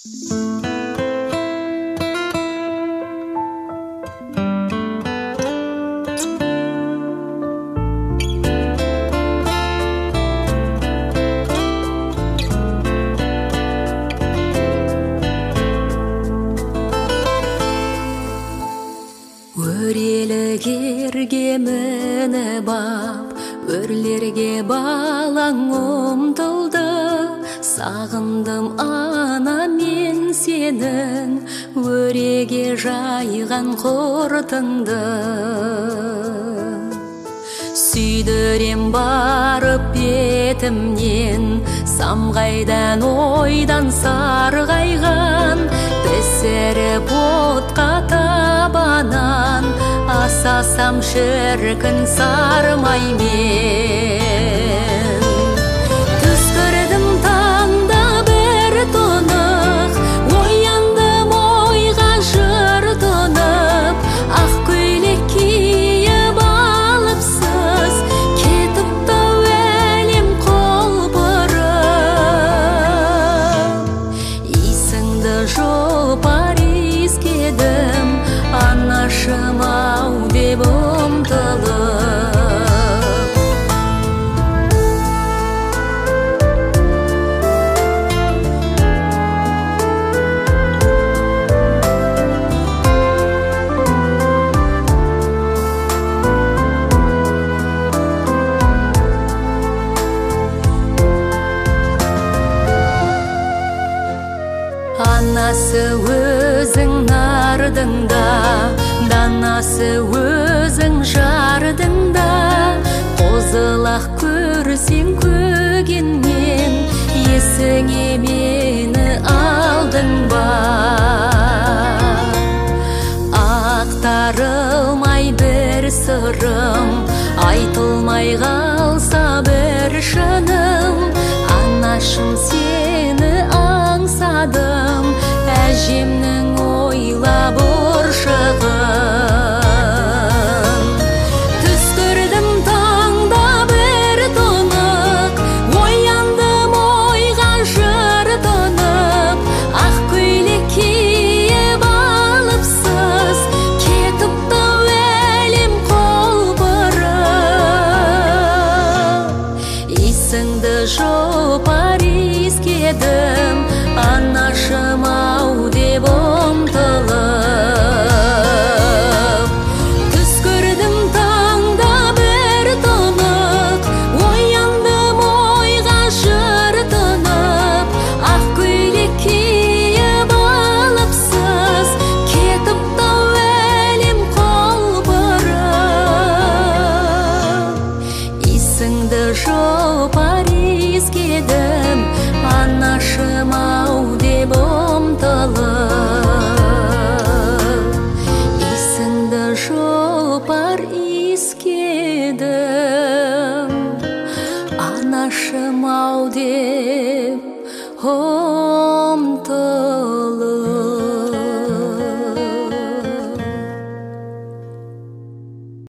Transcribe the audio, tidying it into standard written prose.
Өрелігерге мініп ап, өрлерге балаң ұмтылды. Сағындым ана мен сенің, өреге жайған құртыңды. Сүйдірем барып бетімнен, самғайдан ойдан сарғайған. Пісіріп отқа табанан, асасам шіркін сармай мен. Түс көрдім таңда бір тұнық, ояндым ойға жыр тұнып. Ақ көйлек киіп алыпсыз, кетіп әлем құлпырып. Исіңді жопар иіскедім, анашым-ау деп ұмтылып. Анасы өзің нардыңда, данасы өзің жардыңда. Қозылақ көрсең көгеннен, есіңе мені алдың ба? Ақтарылмай бір сырым, айтылмай қалса бір шыным. Анашым сені аңсадым, әжемнің ойлап ұршығын. Түс көрдім таңда бір тұнық, ояндым ойға жыр тұнып. Ақ көйлек киіп алыпсыз, кетіп әлем құлпырып. Исіңді жопар иіскедім, анашым-ау деп ұмтылып. Түс көрдім таңда бір тұнық, ояндым ойға жыр тұнып. Ақ көйлек киіп алыпсыз, кетіп әлем құлпырып. Исіңді жопар иіскедім, анашым-ау деп ұмтылып. Исіңді жопар иіскедім, анашым-ау деп